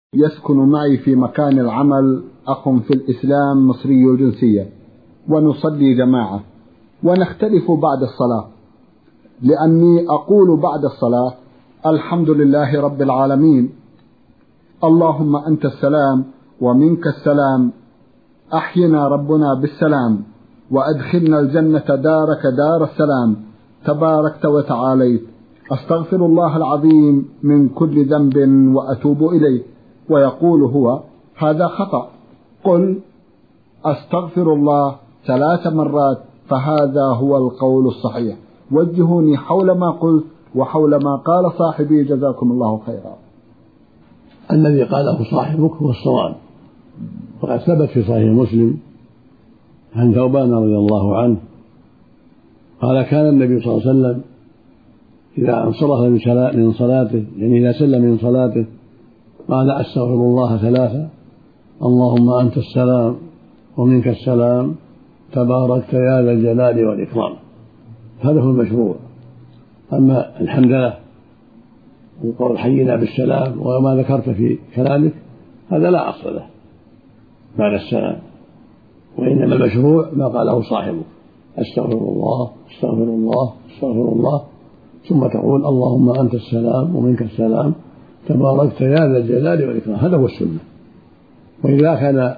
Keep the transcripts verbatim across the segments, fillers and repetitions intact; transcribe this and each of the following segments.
يسكن معي في مكان العمل أخ في الإسلام مصري الجنسية، ونصلي جماعة ونختلف بعد الصلاة، لأني أقول بعد الصلاة: الحمد لله رب العالمين، اللهم أنت السلام ومنك السلام، أحينا ربنا بالسلام، وأدخلنا الجنة دارك دار السلام، تباركت وتعاليت، أستغفر الله العظيم من كل ذنب وأتوب إليه. ويقول هو: هذا خطأ، قل أستغفر الله ثلاث مرات، فهذا هو القول الصحيح. وجهوني حول ما قلت وحول ما قال صاحبي، جزاكم الله خيرا. الذي قاله صاحبك هو الصواب، وقد ثبت في صحيح مسلم عن ثوبان رضي الله عنه قال: كان النبي صلى الله عليه وسلم إذا انصرف من صلاته، يعني إذا سلم من صلاته، قال: أستغفر الله ثلاثة، اللهم أنت السلام ومنك السلام، تباركت يا ذا الجلال والإكرام. هذا هو المشروع. أما الحمدلله وقول حينا بالسلام وما ذكرت في كلامك، هذا لا أصل له بعد السلام، وإنما المشروع ما قاله صاحبه: أستغفر الله أستغفر الله أستغفر الله، ثم تقول: اللهم أنت السلام ومنك السلام، تباركت يا ذا الجلال والإكرام. هذا هو السنة. وإذا كان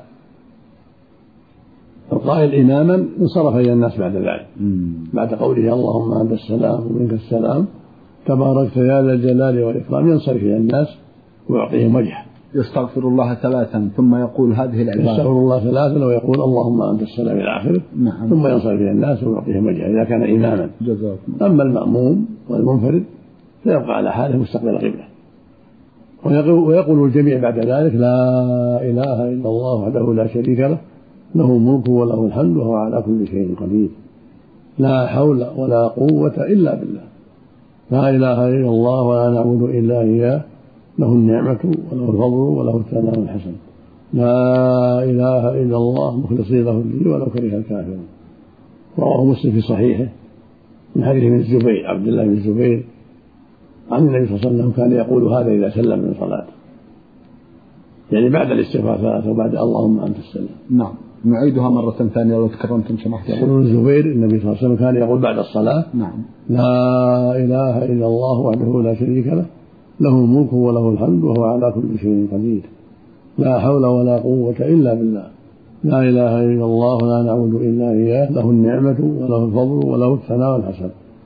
القائل إماما انصرف إلى الناس بعد ذلك، بعد قوله: اللهم أنت السلام ومنك السلام، تباركت يا ذا الجلال والإكرام، ينصرف إلى الناس ويعطيهم وجهه. يستغفر الله ثلاثا ثم يقول هذه العبارة: يستغفر الله ثلاثا ويقول: اللهم أنت السلام إلى آخره. نعم. ثم ينصرف إلى الناس ويعطيهم وجهه إذا كان إماما. جزاكم. أما المأموم والمنفرد فيبقى على حاله مستقبل القبلة، ويقول الجميع بعد ذلك: لا إله إلا الله وحده لا شريك له، له الملك وله الحمد وهو على كل شيء قدير، لا حول ولا قوة إلا بالله، لا إله إلا الله ولا نعبد إلا إياه، له النعمة وله الفضل وله الثناء الحسن، لا إله إلا الله مخلصين له الدين ولو كره الكافرون. رواه مسلم في صحيحه من حديث ابن الزبير، عبد الله بن الزبير، عن النبي صلى الله عليه وسلم كان يقول هذا إذا سلم من صلاته، يعني بعد الاستغفار ثلاثة وبعد اللهم أنت السلام. نعم. نعيدها مرة ثانية لو تكرمتم سمحت. يقول الزبير: النبي صلى الله عليه وسلم كان يقول بعد الصلاة: نعم، لا إله إلا الله وحده لا شريك له، له الملك وله الحمد وهو على كل شيء قدير، لا حول ولا قوة إلا بالله، لا إله إلا الله ولا نعبد إلا إياه، له النعمة وله الفضل وله الثناء الحسن،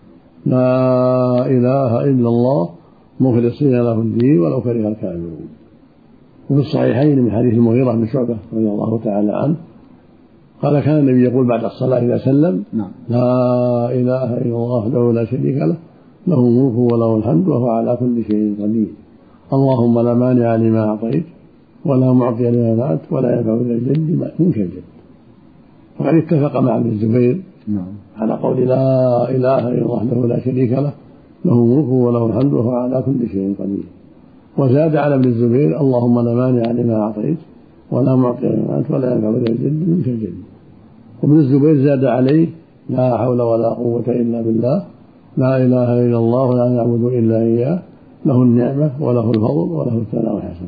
لا إله إلا الله مخلصين له الدين ولو كره الكافرون. وفي الصحيحين من حديث المغيرة بن شعبة رضي الله تعالى عنه قال: كان النبي يقول بعد الصلاة إذا سلم: نعم. لا إله إلا الله وحده لا شريك له، له الملك وله الحمد وهو على كل شيء قدير، اللهم لا مانع لما أعطيت ولا معطي لما منعت ولا ينفع ذا الجد منك الجد. فقد اتفق مع ابن الزبير نعم. على قول لا إله إلا الله وحده لا شريك له، له الملك وله الحمد وهو على كل شيء قدير. وزاد على ابن الزبير: اللهم لا مانع لما أعطيت ولا معطي لما منعت ولا ينفع ذا الجد منك الجد. وابن الزبير زاد عليه: لا حول ولا قوة إلا بالله، لا إله إلا الله ولا نعبد إلا إياه، له النعمة وله الفضل وله الثناء الحسن،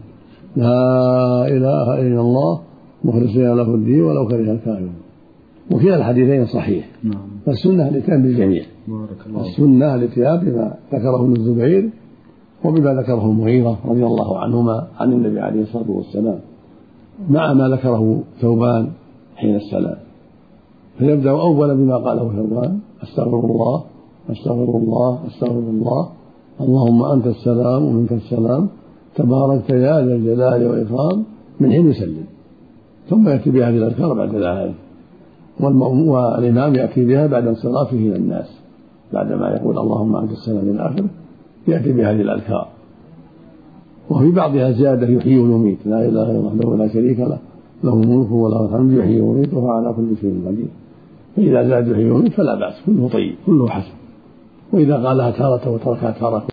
لا إله إلا الله مخلصين له الدين ولو كره الكافرون. وكلا الحديثين صحيح. نعم. فالسنة الاتيان بالجميع. السنة الاتيان بما ذكره ابن الزبير وبما ذكره المغيرة رضي الله عنهما عن النبي عليه الصلاة والسلام، مع ما ذكره ثوبان حين السلام. فيبدأ أولا بما قاله ثوبان: أستغفر الله أستغفر الله أستغفر الله، اللهم أنت السلام ومنك السلام، تباركت يا ذا الجلال والإكرام، من حين يسلم. ثم يأتي بهذه الأذكار بعد ذلك، والإمام يأتي بها بعد انصرافه إلى الناس، بعدما يقول اللهم أنت السلام إلى آخره يأتي بهذه الأذكار. وفي بعضها زيادة: يحيي ويميت، لا إله إلا الله وحده لا شريك له، له الملك وله الحمد يحيي ويميت وهو على كل شيء قدير. فإذا زاد يحيي ويميت فلا بأس، كله طيب كله حسن. وإذا قالها تارة وتركها تارة